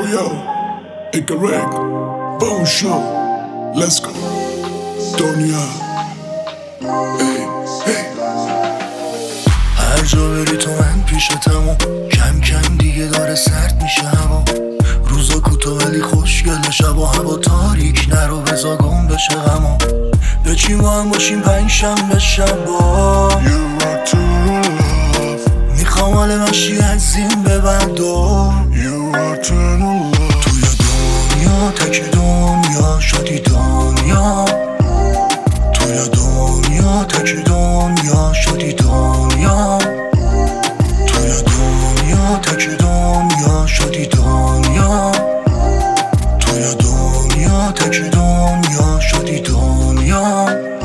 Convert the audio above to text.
yo, incorrect, bone show, let's go. دنیا hey, hey. هر جا بری تو من پیشتم و کم کم دیگه داره سرد میشه هوا. روزا کوتاه ولی خوشگل، شبا هوا تاریک، نرو بزا گم بشه غما. بچین با هم باشیم پنجشنبه شبا. You are true love. میخوام حال مشی از این به بعدا. You are true love. توی دنیا تک دنیا شدی دنیا. توی دنیا تک دنیا شدی دنیا. توی دنیا تک دنیا شدی دنیا. توی دنیا تک دنیا شدی دنیا.